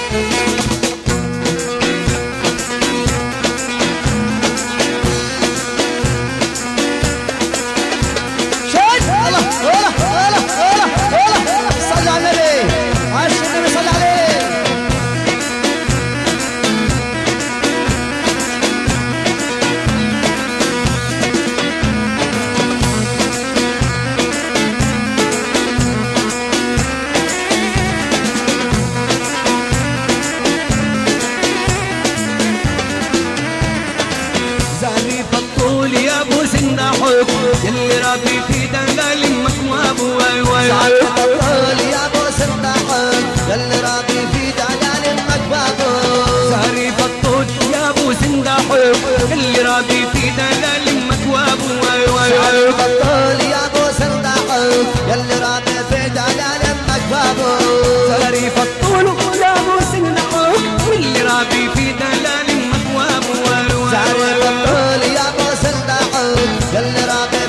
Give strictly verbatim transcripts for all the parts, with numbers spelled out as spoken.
يلي ربي في دلال مكواب واي واي زعل البطل يا ابو سندحك يلي ربي في دلال مكواب زهري بطل يا ابو سندحك يلي ربي في دلال مكواب واي واي زعل البطل يا ابو سندحك يلي ربي في دلال مكواب زهري بطل يا ابو سندحك يلي ربي في دلال مكواب واي واي زعل البطل يا ابو سندحك يلي ربي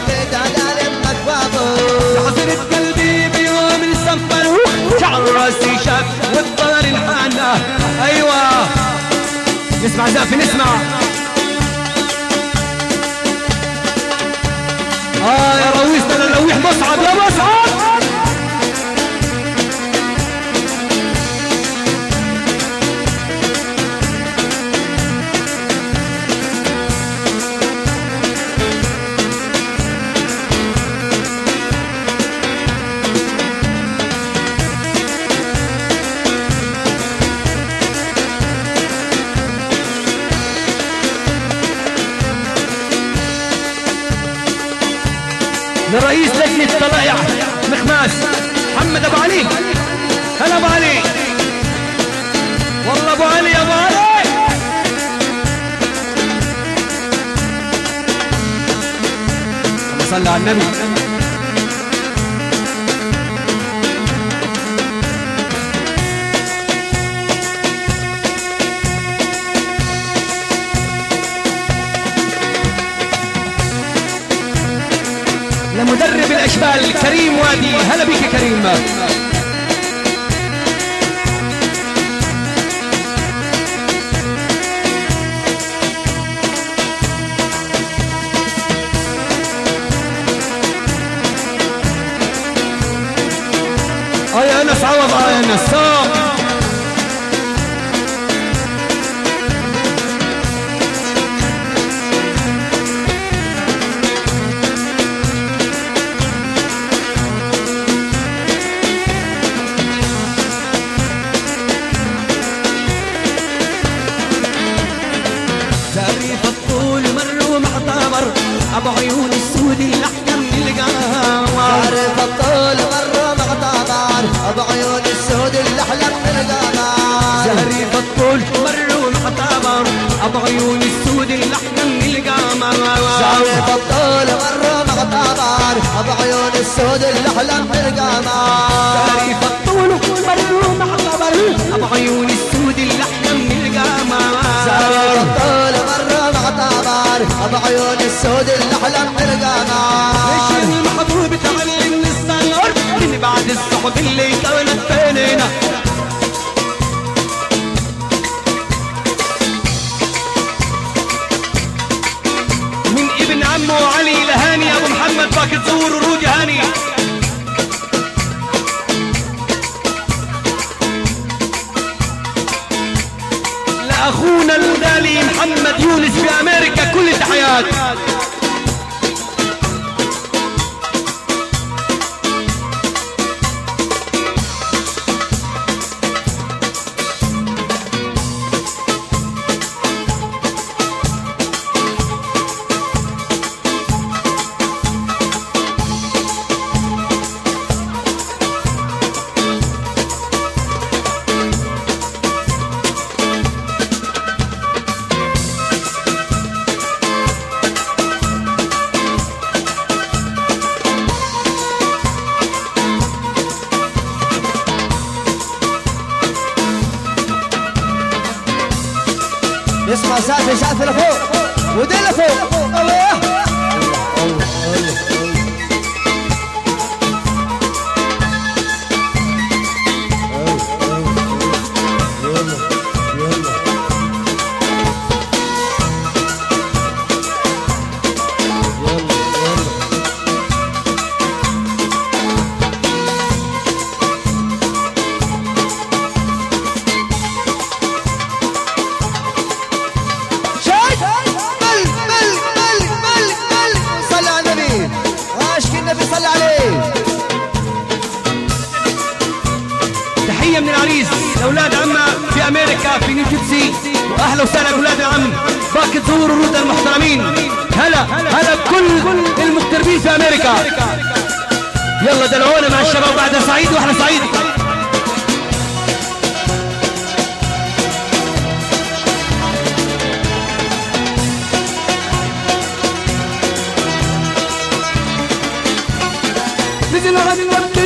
حضرت قلبي بيوم السفر شعر راسي شاف والطار انحنى. ايوه نسمع زافي نسمع اه يا رويسنا نلوح مصعد يا مصعد لرئيس لجنة الطلائع مخماس محمد ابو علي. هلا ابو علي والله ابو علي يا ابو علي. صلى على النبي. لمدرب الاشبال كريم وادي. هلا بيك يا كريم. اه يا انس عوض. اه يا انس ابو عيون السود الاحلم القمر. عارف الطول مره مغتابر ابو عيون السود الاحلم القمر. زهري الطول مره مغتابر ابو عيون السود الاحلم القمر. عارف الطول مره مغتابر ابو عيون السود الاحلم القمر. زهري الطول مره مغتابر ابو عيون السود الاحلم القمر. زهري الطول مره مغتابر ابو عيون السود الاحلم القمر. ليش المحبوب تعلم الصغر من بعد الصحب اللي كانت بيننا. من ابن عمه علي لهاني ابو محمد باكر زور ورود هاني. لاخونا الغالي محمد يونس في امريكا كل التحيات. اسمع سافي سافي لفوق ودي لفوق. الله الرود المحترمين. هلا هلا بكل المغتربين في امريكا. يلا دلعونا مع الشباب بعد صعيد واحنا صعيد. نزل رجل